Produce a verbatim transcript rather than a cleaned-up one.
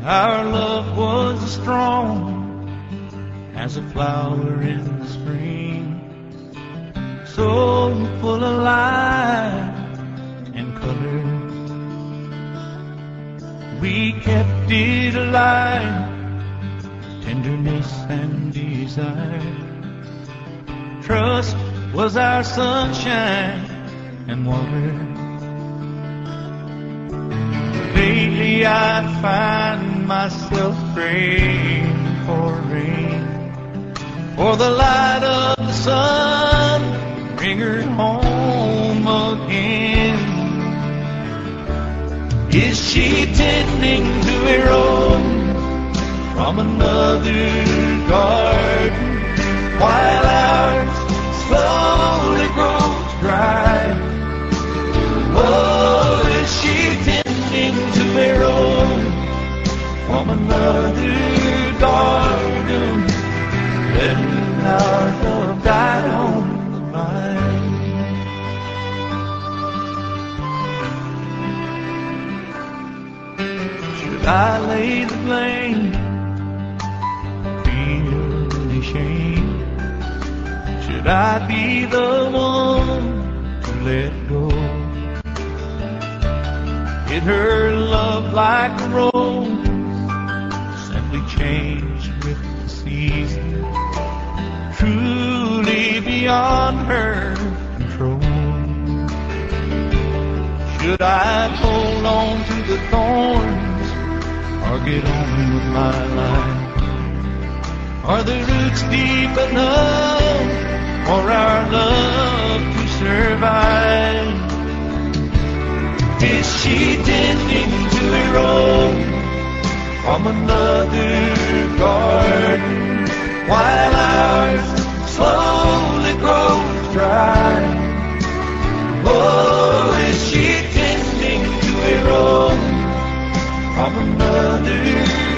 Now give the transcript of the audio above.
Our love was strong as a flower in the spring, so full of life and color. We kept it alive, tenderness and desire. Trust was our sunshine and water. Lately I find myself praying for rain, for the light of the sun, bring her home again. Is she tending to her own from another garden, while ours slowly grows dry? Oh, is she tending to her own from another garden, letting our love die on the vine? Should I lay the blame, feel any shame? Should I be the one to let go? Did her love like a rose simply change with the season, truly beyond her control? Should I hold on to the thorns or get on with my life? Are the roots deep enough for our love to survive? Is she tending to her own from another garden, while ours slowly grows dry? Oh, is she tending to her own from another